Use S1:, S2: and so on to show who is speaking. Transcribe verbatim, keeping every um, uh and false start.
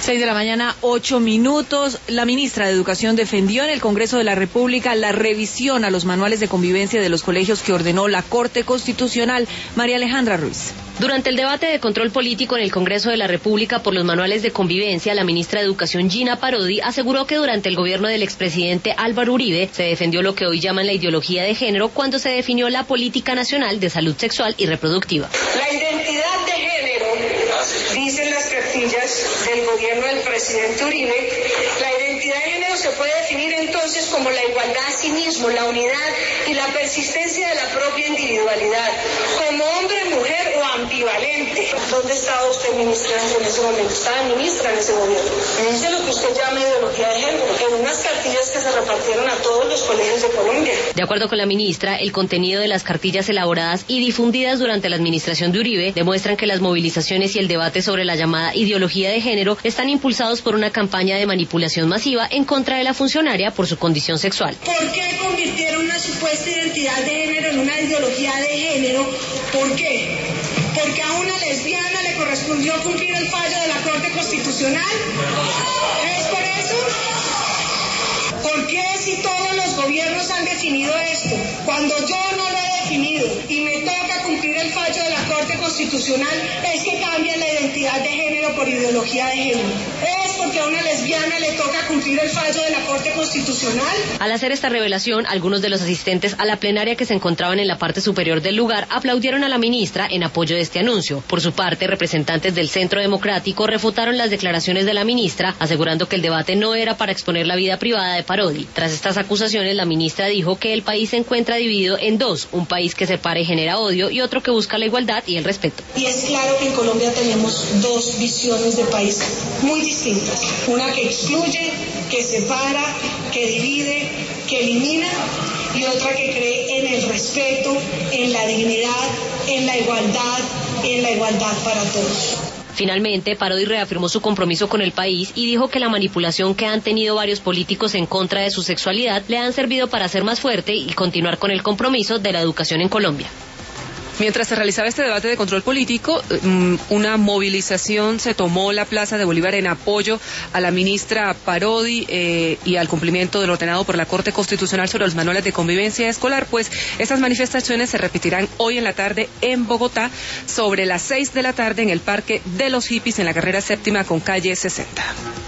S1: Seis de la mañana, ocho minutos. La ministra de Educación defendió en el Congreso de la República la revisión a los manuales de convivencia de los colegios que ordenó la Corte Constitucional. María Alejandra Ruiz.
S2: Durante el debate de control político en el Congreso de la República por los manuales de convivencia, la ministra de Educación, Gina Parodi, aseguró que durante el gobierno del expresidente Álvaro Uribe se defendió lo que hoy llaman la ideología de género cuando se definió la Política Nacional de Salud Sexual y Reproductiva.
S3: La identidad de género, dicen las cartillas del gobierno del presidente Uribe, la identidad de género se puede definir entonces como la igualdad a sí mismo, la unidad y la persistencia de la propia individualidad, como hombre, mujer o ambivalente. ¿Dónde estaba usted, ministra, en ese momento? Estaba ministra en ese gobierno. Ese es lo que usted llama ideología de género, en unas cartillas que se repartieron a todos los colegios de Colombia.
S2: De acuerdo con la ministra, el contenido de las cartillas elaboradas y difundidas durante la administración de Uribe demuestran que las movilizaciones y el debate sobre la llamada ideología de género están impulsados por una campaña de manipulación masiva en contra de la funcionaria por su condición sexual.
S3: ¿Por qué convirtieron una supuesta identidad de género en una ideología de género? ¿Por qué? Porque a una lesbiana le correspondió cumplir el fallo de la Corte Constitucional. ¿Es por eso? ¿Por qué si todos los gobiernos han definido esto? Cuando yo no lo he definido y me toca cumplir el fallo de la Corte Constitucional, es que cambian la identidad de género por ideología de género. Es porque a una lesbiana le toca cumplir el fallo de la Corte Constitucional.
S2: Al hacer esta revelación, algunos de los asistentes a la plenaria que se encontraban en la parte superior del lugar aplaudieron a la ministra en apoyo de este anuncio. Por su parte, representantes del Centro Democrático refutaron las declaraciones de la ministra, asegurando que el debate no era para exponer la vida privada de Parodi. Tras estas acusaciones, la ministra dijo que el país se encuentra dividido en dos, un país que separa y genera odio y otro que busca la igualdad y el respeto.
S3: Y es claro que en Colombia tenemos dos visiones de país muy distintas. Una que excluye, que separa, que divide, que elimina, y otra que cree en el respeto, en la dignidad, en la igualdad, en la igualdad para todos.
S2: Finalmente, Parodi reafirmó su compromiso con el país y dijo que la manipulación que han tenido varios políticos en contra de su sexualidad le han servido para ser más fuerte y continuar con el compromiso de la educación en Colombia.
S4: Mientras se realizaba este debate de control político, una movilización se tomó la Plaza de Bolívar en apoyo a la ministra Parodi eh, y al cumplimiento de lo ordenado por la Corte Constitucional sobre los manuales de convivencia escolar, pues estas manifestaciones se repetirán hoy en la tarde en Bogotá, sobre las seis de la tarde en el Parque de los Hippies en la carrera séptima con calle sesenta.